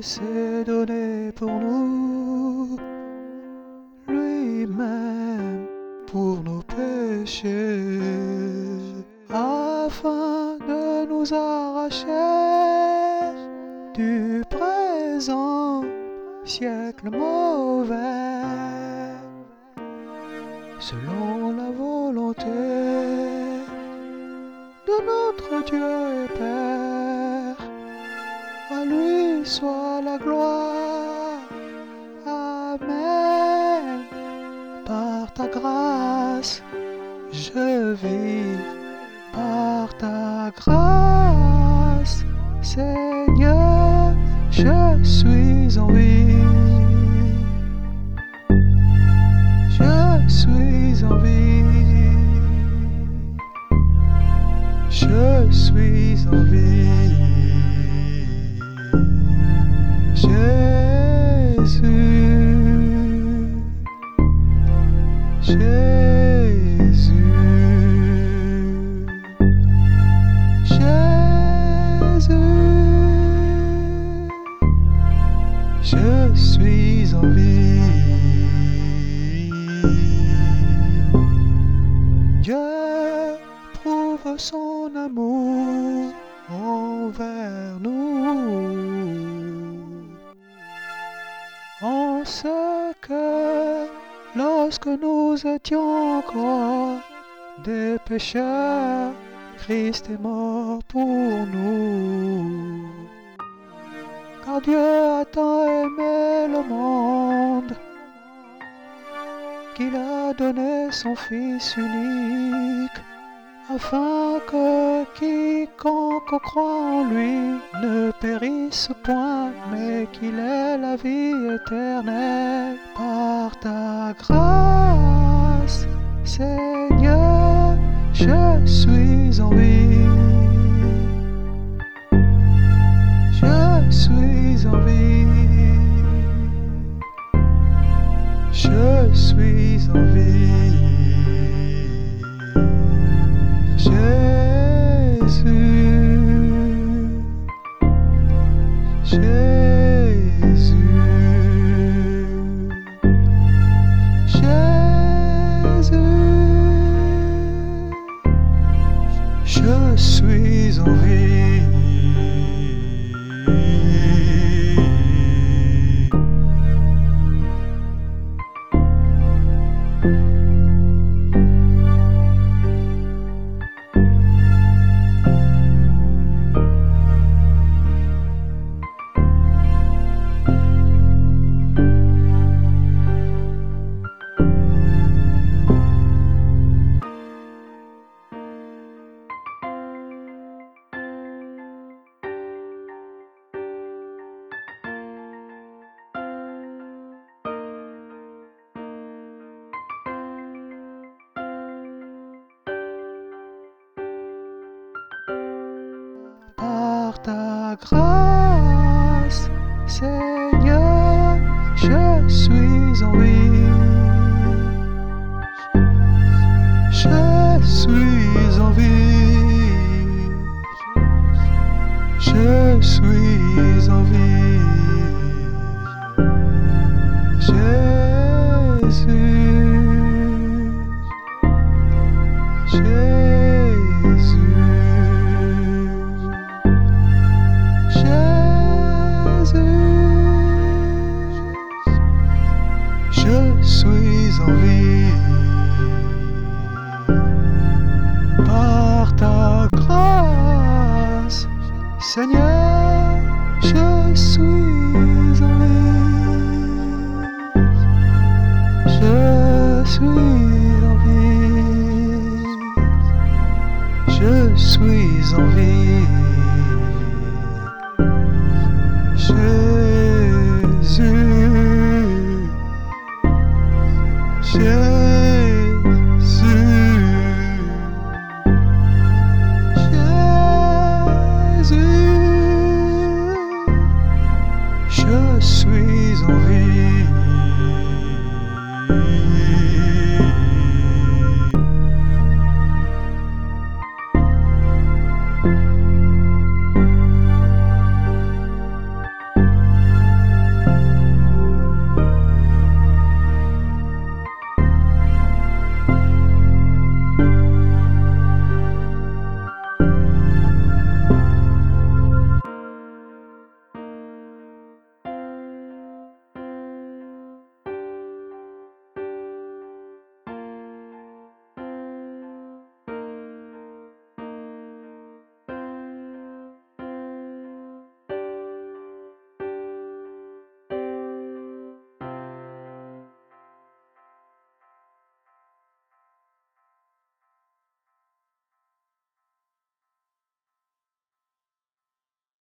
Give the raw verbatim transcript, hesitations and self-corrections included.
s'est donné pour nous, lui-même pour nos péchés, afin de nous arracher du présent siècle mauvais, selon la volonté de notre Dieu et Père. À lui soit la gloire. Amen. Par ta grâce, je vis. Par ta grâce, Seigneur, je suis en vie. Je suis en vie. Je suis en vie. Jésus, Jésus, Jésus, je suis en vie. Dieu prouve son amour envers nous, en ce que, lorsque nous étions encore des pécheurs, Christ est mort pour nous. Car Dieu a tant aimé le monde qu'il a donné son Fils unique, afin que quiconque croit en lui ne périsse point, mais qu'il ait la vie éternelle. Par ta grâce, Seigneur, je suis en vie. Je suis en vie. Je suis en vie. Jésus, Jésus, Jésus, je suis en vie. Par ta grâce, Seigneur, je suis en vie. Je suis en vie. Je suis en vie. Jésus, Jésus, je suis en vie. Par ta grâce, Seigneur, je suis en vie. Je suis en vie. Je suis en vie.